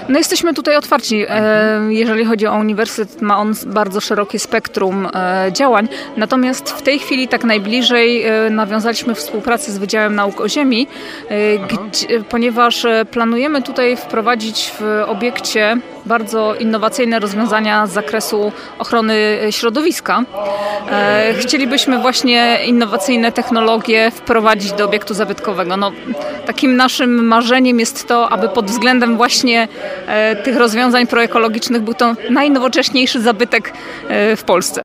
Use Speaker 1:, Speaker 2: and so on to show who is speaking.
Speaker 1: No jesteśmy tutaj otwarci. Jeżeli chodzi o uniwersytet, ma on bardzo szerokie spektrum działań. Natomiast w tej chwili tak najbliżej nawiązaliśmy współpracę z Wydziałem Nauk o Ziemi, ponieważ planujemy tutaj wprowadzić w obiekcie bardzo innowacyjne rozwiązania z zakresu ochrony środowiska. Chcielibyśmy właśnie innowacyjne technologie wprowadzić do obiektu zabytkowego. No, takim naszym marzeniem jest to, aby pod względem właśnie tych rozwiązań proekologicznych był to najnowocześniejszy zabytek w Polsce.